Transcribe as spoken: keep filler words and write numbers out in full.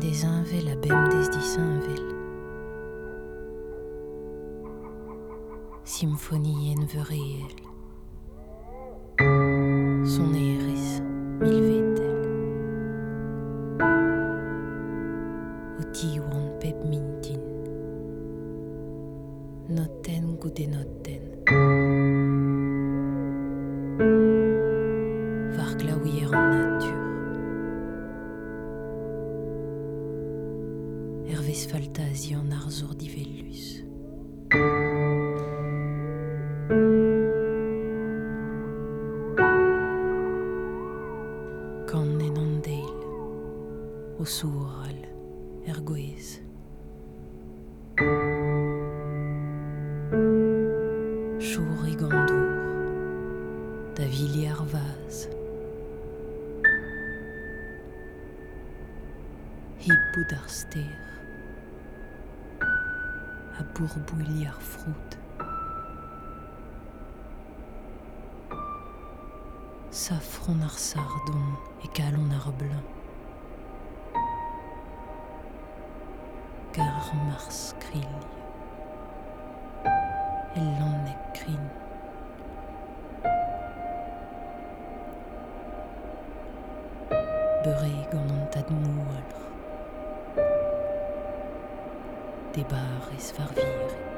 des invel a bem des disinvel. Symphonie en vereel. Son eris milvetel. Otiwan pep mintin. Noten goude noten. Var glaouier en nature. Herves faltazi en arzur divellus. Kan en an deil, o soural, er gwez. Chour e gandour, da vili ar vaz. Hibbout ar ster, a bourbouili ar frout. Safron ar sardon e kalon ar blan. Gar mars krill, el lannek krin. Beure gant an tad moualr. Debar ez var vir.